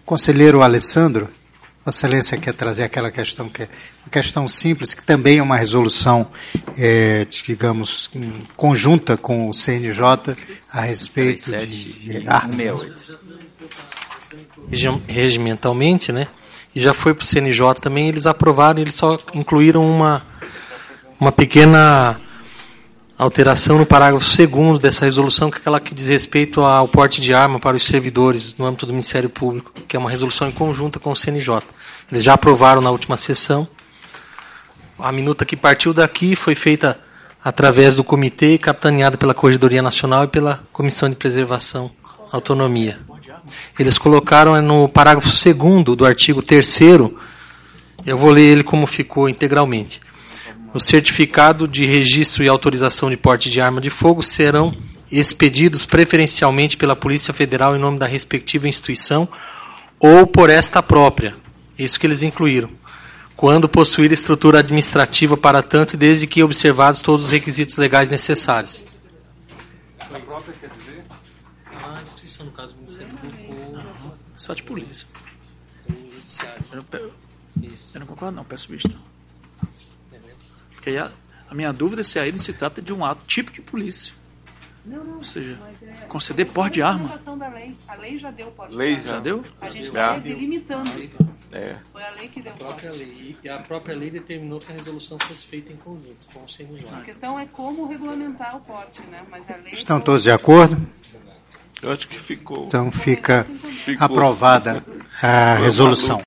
Conselheiro Alessandro, Vossa Excelência quer trazer aquela questão que é uma questão simples, que também é uma resolução, digamos, conjunta com o CNJ a respeito de armas. Regimentalmente, né? E já foi para o CNJ também, eles aprovaram, eles só incluíram uma pequena alteração no parágrafo 2º dessa resolução, que é aquela que diz respeito ao porte de arma para os servidores no âmbito do Ministério Público, que é uma resolução em conjunta com o CNJ. Eles já aprovaram na última sessão. A minuta que partiu daqui foi feita através do comitê, capitaneada pela Corregedoria Nacional e pela Comissão de Preservação e Autonomia. Eles colocaram no parágrafo 2º do artigo 3º, eu vou ler ele como ficou integralmente. O certificado de registro e autorização de porte de arma de fogo serão expedidos preferencialmente pela Polícia Federal em nome da respectiva instituição ou por esta própria. Isso que eles incluíram. Quando possuir estrutura administrativa para tanto e desde que observados todos os requisitos legais necessários. A própria quer dizer? A instituição, no caso do Ministério Público, só de polícia. do Judiciário. Eu não concordo, não, peço vista. Porque a minha dúvida é se aí não se trata de um ato típico de polícia. Não, ou seja, conceder porte de arma. Da lei. A lei já deu porte Lei de arma. Já deu? A gente está delimitando. Foi a lei que deu A própria lei. E a própria lei determinou que a resolução fosse feita em conjunto com o CNJ. A questão é como regulamentar o porte, né? Mas a lei Estão todos de acordo? Eu acho que ficou. Então fica aprovada a resolução.